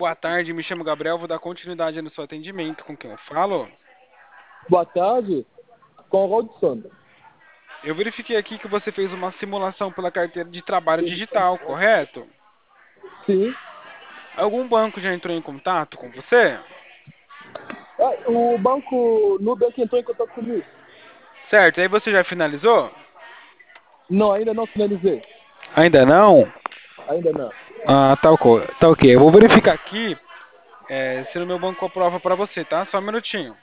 Boa tarde, me chamo Gabriel, vou dar continuidade no seu atendimento. Com quem eu falo? Boa tarde, com o Rodson. Eu verifiquei aqui que você fez uma simulação pela carteira de trabalho digital, correto? Sim. Algum banco já entrou em contato com você? O banco Nubank entrou em contato comigo. Certo, aí você já finalizou? Não, ainda não finalizei. Ainda não? Ainda não. Ah, tá ok. Eu vou verificar aqui se no meu banco aprova pra você, tá? Só um minutinho.